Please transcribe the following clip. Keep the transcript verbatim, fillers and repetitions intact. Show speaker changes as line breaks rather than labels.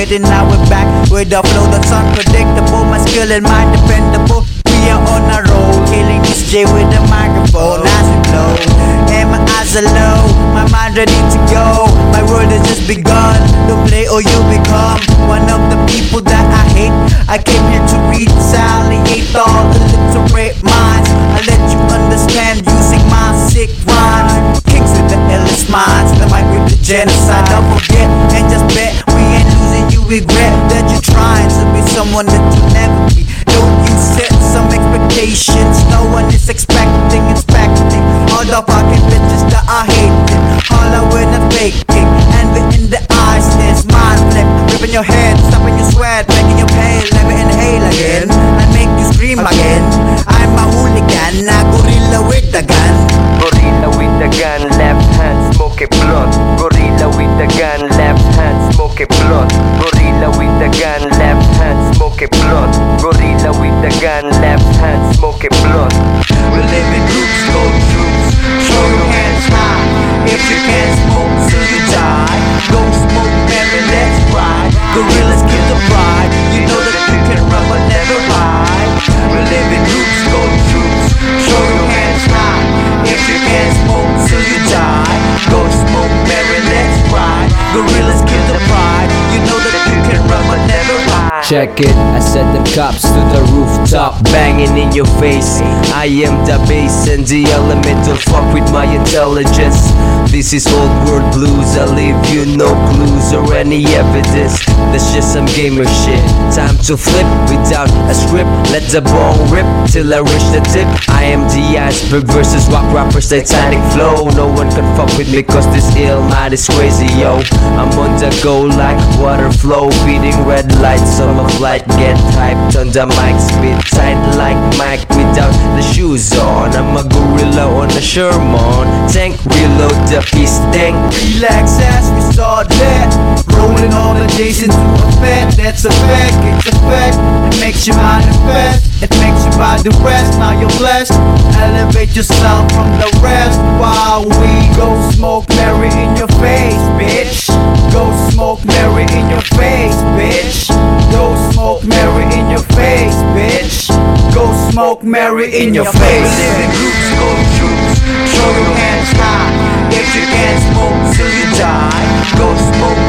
it and now we're back with a flow that's unpredictable. My skill and mind dependable. We are on a roll, killing this J with a microphone as we blow. And my eyes are low, my mind ready to go. My world has just begun. Don't play or you become one of the people that I hate. I came here to retaliate all illiterate minds. I let you understand using my sick rhymes. Kicks with the illest minds, the mic with the genocide. Don't forget and just bet we ain't losing. You regret that you're trying to be someone that you'll never be. Don't you set some expectations no one is expecting, inspecting all the fucking bitches that I hate them. Holla when I'm faking, envy in the eyes, this mind flip. Ripping your head, stopping your sweat, making you pay. Let me inhale again, I make you scream again. I'm a hooligan, a gorilla with a gun.
Gorilla with a gun, left hand smoke it blunt. Gorilla with a gun, left hand smoke it blunt. Gorilla with a gun, left hand smoke it blunt. Gorilla with a gun, left hand smoke it blunt.
We live in groups, go troops, show your hands high. If you can't smoke till you die, go smoke, Mary, let's ride. Gorillas kill the pride, you know that you can run but never hide. We live in groups, go troops, show your hands high. If you can't smoke till you die, go smoke, Mary, let's ride. Gorillas kill the pride, you know that you can run but never hide.
Check it, I set them cops to the rooftop, banging in your face. I am the bass and the element, don't fuck with my intelligence. This is old world blues, I leave you no clues or any evidence. That's just some gamer shit. Time to flip without a script, let the ball rip till I reach the tip. I am the iceberg versus rock rappers, Titanic flow. No one can fuck with me cause this ill mind is crazy, yo. I'm on the go like water flow, feeding red lights on my flight. Get hyped on the mic, spit tight like Mike without the shoes on. I'm a gorilla on a Sherman tank, reload the piece, tank.
Relax as we start that, rolling all the days into effect. That's a fact, it's a fact. It makes you manifest, it makes you buy the rest. Now you're blessed, elevate yourself from the rest. While we go smoke Mary in your face, bitch. Go smoke Mary in your face, bitch. Go smoke Mary in your face, bitch. Go smoke Mary in your face. We live in groups, go troops, show your hands high. If you can't smoke till you die, go smoke